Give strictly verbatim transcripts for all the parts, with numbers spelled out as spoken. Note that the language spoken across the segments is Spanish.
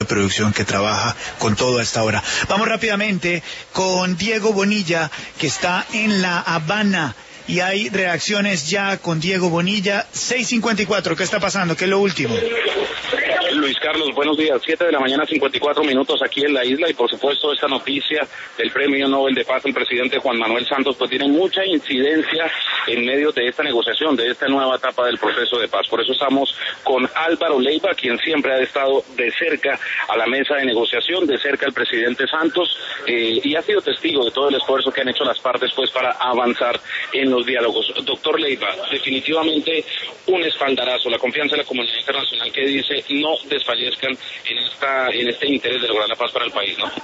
de producción que trabaja con todo a esta hora. Vamos rápidamente con Diego Bonilla, que está en La Habana, y hay reacciones ya con Diego Bonilla. Seis cincuenta y cuatro, ¿qué está pasando? ¿Qué es lo último? Luis Carlos, buenos días. Siete de la mañana, cincuenta y cuatro minutos aquí en la isla, y por supuesto esta noticia del Premio Nobel de Paz al presidente Juan Manuel Santos pues tiene mucha incidencia en medio de esta negociación, de esta nueva etapa del proceso de paz. Por eso estamos con Álvaro Leiva, quien siempre ha estado de cerca a la mesa de negociación, de cerca al presidente Santos, eh, y ha sido testigo de todo el esfuerzo que han hecho las partes pues para avanzar en los diálogos. Doctor Leiva, definitivamente un espaldarazo, la confianza de la comunidad internacional que dice no desfallezcan en esta en este interés de lograr la paz para el país, ¿no?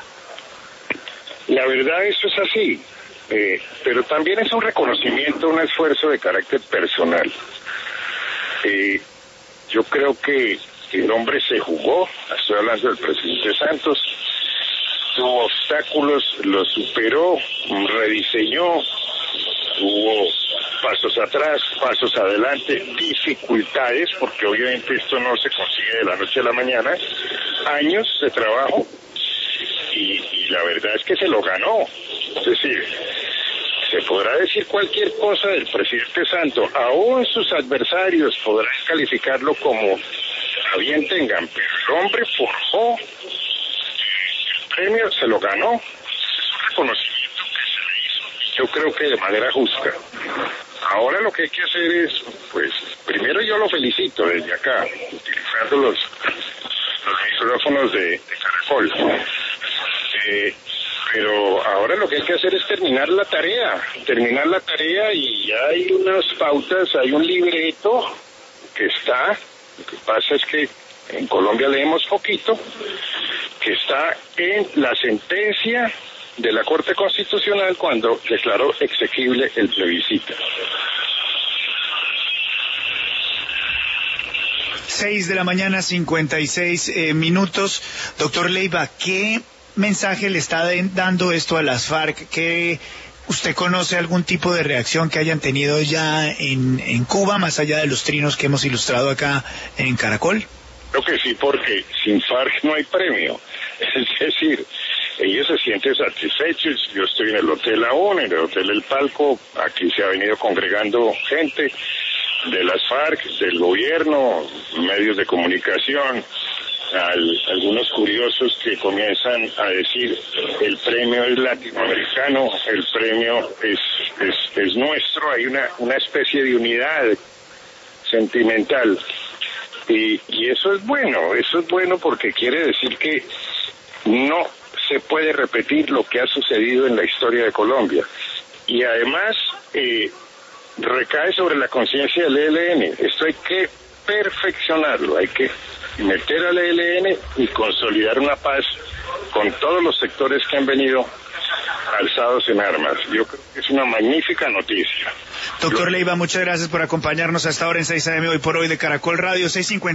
La verdad, eso es así, eh, pero también es un reconocimiento, un esfuerzo de carácter personal. Eh, yo creo que el hombre se jugó, estoy hablando del presidente Santos, tuvo obstáculos, los superó, rediseñó, hubo pasos atrás, pasos adelante, dificultades, porque obviamente esto no se consigue de la noche a la mañana, años de trabajo, y, y la verdad es que se lo ganó. Es decir, se podrá decir cualquier cosa del presidente Santos, aún sus adversarios podrán calificarlo como a bien tengan, pero el hombre forjó, el premio se lo ganó, es un reconocimiento que se le hizo, yo creo que de manera justa. Ahora lo que hay que hacer es, pues, primero yo lo felicito desde acá, utilizando los, los micrófonos de, de Caracol. Eh, pero ahora lo que hay que hacer es terminar la tarea, terminar la tarea y hay unas pautas, hay un libreto que está, lo que pasa es que en Colombia leemos poquito, que está en la sentencia de la Corte Constitucional cuando declaró exequible el plebiscito. Seis de la mañana, cincuenta y seis eh, minutos. Doctor Leiva, ¿qué mensaje le está de, dando esto a las FARC? ¿Qué, ¿Usted conoce algún tipo de reacción que hayan tenido ya en, en Cuba, más allá de los trinos que hemos ilustrado acá en Caracol? Creo que sí, porque sin FARC no hay premio. Es decir, ellos se sienten satisfechos. Yo estoy en el Hotel aún, en el Hotel El Palco, aquí se ha venido congregando gente de las FARC, del gobierno, medios de comunicación, al, algunos curiosos que comienzan a decir el premio es latinoamericano, el premio es, es, es nuestro, hay una, una especie de unidad sentimental. Y, y eso es bueno, eso es bueno porque quiere decir que no se puede repetir lo que ha sucedido en la historia de Colombia. Y además eh, recae sobre la conciencia del E L N. Esto hay que perfeccionarlo, hay que meter al E L N y consolidar una paz con todos los sectores que han venido alzados en armas. Yo creo que es una magnífica noticia. Doctor Leiva, muchas gracias por acompañarnos hasta ahora en seis A M Hoy por Hoy de Caracol Radio. seis cincuenta